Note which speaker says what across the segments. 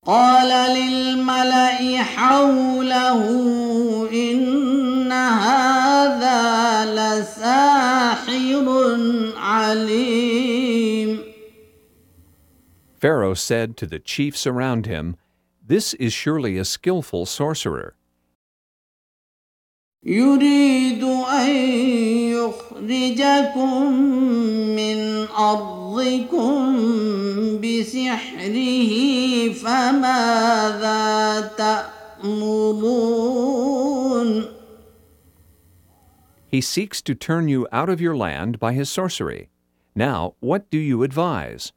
Speaker 1: قال للملأ حوله إن هذا لساحر عليم.
Speaker 2: Pharaoh said to the chiefs around him, "This is surely a skillful sorcerer.
Speaker 1: يريد أن يخرجكم من أرضكم بسحره فماذا تأمرون.
Speaker 2: He seeks to turn you out of your land by his sorcery. Now, what do you advise?"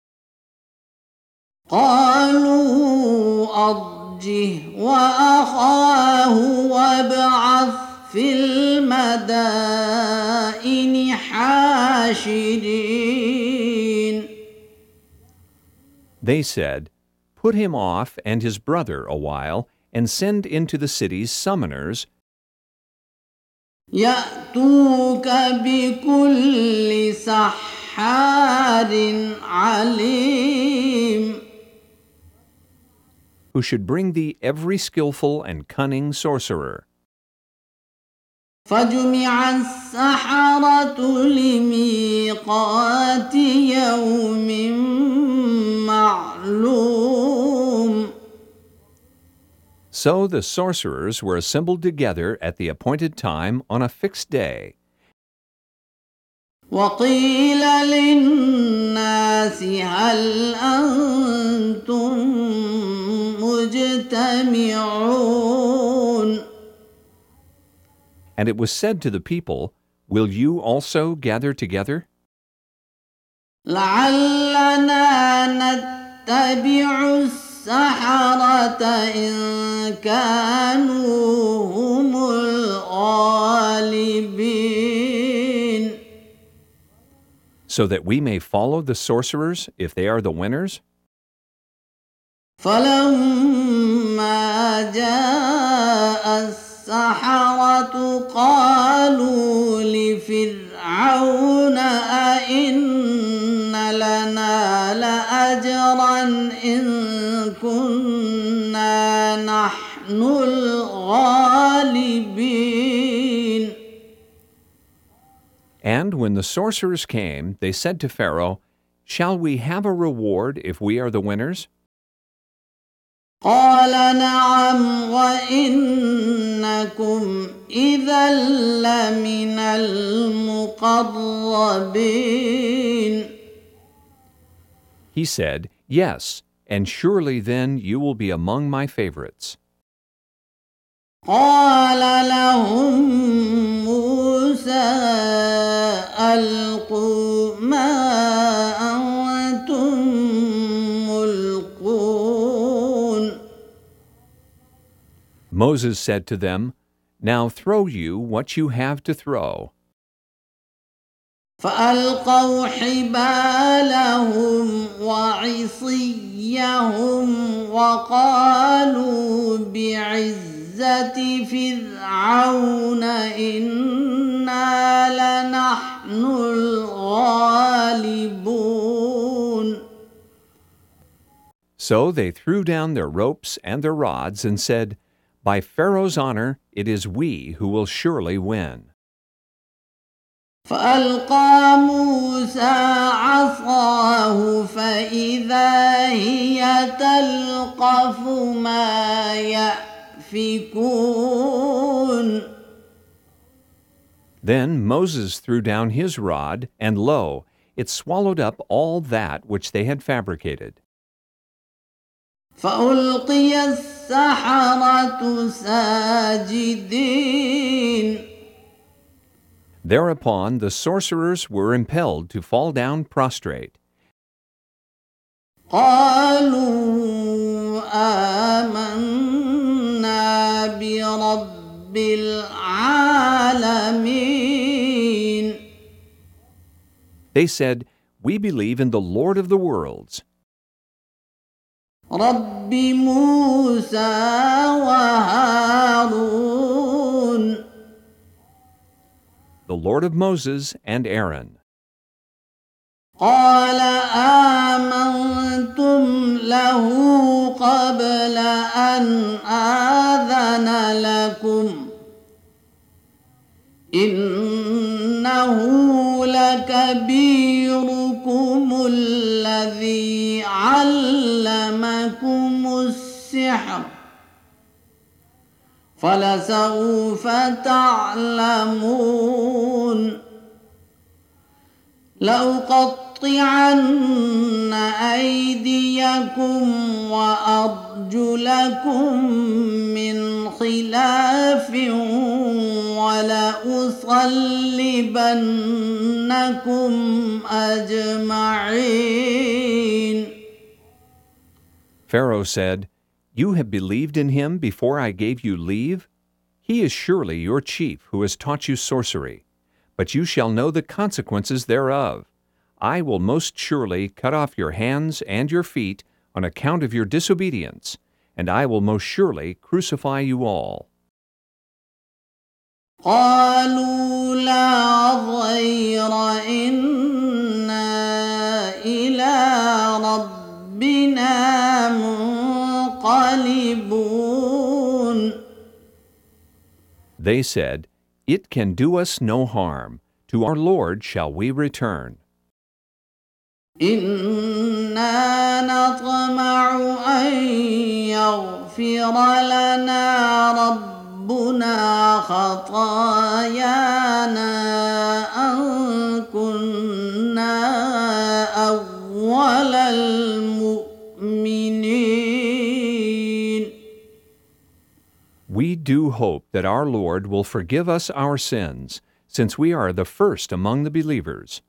Speaker 1: قالوا أرجه وأخاه وابعث في المدائن حاشرين.
Speaker 2: They said, "Put him off and his brother a while, and send into the cities summoners
Speaker 1: يأتوك بكل سحار عليم.
Speaker 2: who should bring thee every skillful and cunning sorcerer."
Speaker 1: فجمع السحرة لميقات يوم معلوم.
Speaker 2: So the sorcerers were assembled together at the appointed time on a fixed day.
Speaker 1: وقيل للناس هل أنتم مجتمعون.
Speaker 2: And it was said to the people, "Will you also gather together?
Speaker 1: لعلنا نتبع السحرة إن كانوا هم الغالبين.
Speaker 2: So that we may follow the sorcerers if they are the winners?"
Speaker 1: فلما جاء السحرة قالوا لفرعون أئن لنا لأجرا إن كنا نحن الغالبين.
Speaker 2: And when the sorcerers came, they said to Pharaoh, "Shall we have a reward if we are the winners?"
Speaker 1: قال نعم وإنكم إذا لمن المقربين.
Speaker 2: He said, "Yes, and surely then you will be among my favorites."
Speaker 1: قال لهم موسى ألقوا ما أنتم ملقون.
Speaker 2: Moses said to them, "Now throw you what you have to throw."
Speaker 1: فألقوا حبالهم وعصيهم وقالوا بعزة فرعون إنا لنحن الغالبون.
Speaker 2: So they threw down their ropes and their rods and said, "By Pharaoh's honor, it is we who will surely win."
Speaker 1: فألقى موسى عصاه فإذا هي تلقف ما يأفكون.
Speaker 2: Then Moses threw down his rod, and lo, it swallowed up all that which they had fabricated.
Speaker 1: فألقي السحرة ساجدين.
Speaker 2: Thereupon the sorcerers were impelled to fall down prostrate.
Speaker 1: قالوا آمنا برب العالمين.
Speaker 2: They said, "We believe in the Lord of the worlds,
Speaker 1: رب موسى وهارون.
Speaker 2: the Lord of Moses and Aaron."
Speaker 1: قال آمنتم له قبل أن آذن لكم إنه لكبيركم الذي علمكم السحر فلسوف تعلمون لأقطعن أيديكم وأرجلكم من خلاف ولأصلبنكم أجمعين.
Speaker 2: Pharaoh said, "You have believed in him before I gave you leave? He is surely your chief who has taught you sorcery. But you shall know the consequences thereof. I will most surely cut off your hands and your feet on account of your disobedience, and I will most surely crucify you all."
Speaker 1: قالوا لا ضير إنا إلى ربنا منقلبون.
Speaker 2: They said, "It can do us no harm. To our Lord shall we return."
Speaker 1: إنا نطمع أن يغفر لنا ربنا خطايانا أن كنا أول المؤمنين.
Speaker 2: We do hope that our Lord will forgive us our sins, since we are the first among the believers.